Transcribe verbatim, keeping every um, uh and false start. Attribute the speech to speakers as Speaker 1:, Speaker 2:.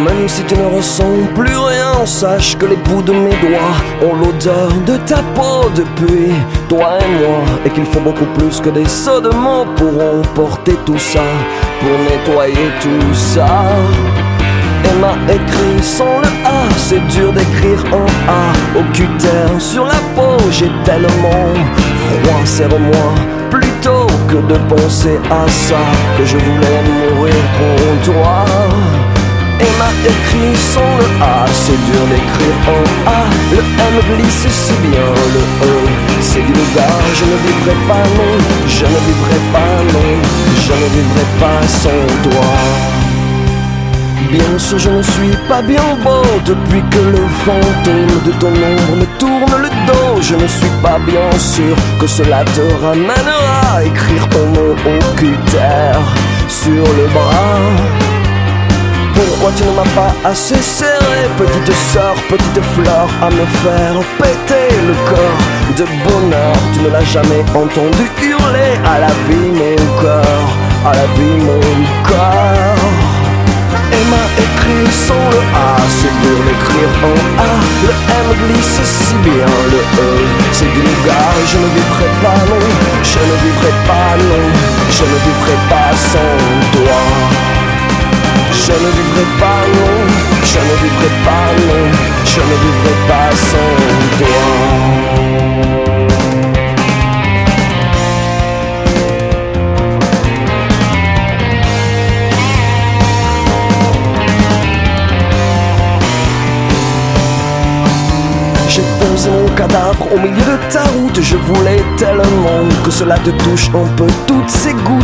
Speaker 1: Même si tu ne ressens plus rien, sache que les bouts de mes doigts ont l'odeur de ta peau depuis toi et moi, et qu'il faut beaucoup plus que des sauts de mots pourront porter tout ça, pour nettoyer tout ça. Emma écrit sans le A, c'est dur d'écrire un A au cutter sur la peau. J'ai tellement froid, serre-moi plutôt que de penser à ça, que je voulais mourir pour toi. Emma écrit sans le A, c'est dur d'écrire un A. Le M glisse si bien, le E c'est du gars. Je ne vivrai pas non, je ne vivrai pas non, je ne vivrai pas sans toi. Bien sûr je ne suis pas bien beau depuis que le fantôme de ton ombre me tourne le dos. Je ne suis pas bien sûr que cela te ramènera à écrire ton nom au cutter sur le bras. Pourquoi tu ne m'as pas assez serré, petite sœur, petite fleur, à me faire péter le corps de bonheur? Tu ne l'as jamais entendu hurler à la vie mon cœur, à la vie mon corps. Emma écrit sans le A, c'est dur d'écrire en A. Le M glisse si bien, le E c'est du nougat. Je ne vivrai pas non, je ne vivrai pas non, je ne vivrai pas sans toi. Je ne vivrai pas non, je ne vivrai pas non, je ne vivrai pas sans toi. J'ai posé mon cadavre au milieu de ta route. Je voulais tellement que cela te touche un peu toutes ces gouttes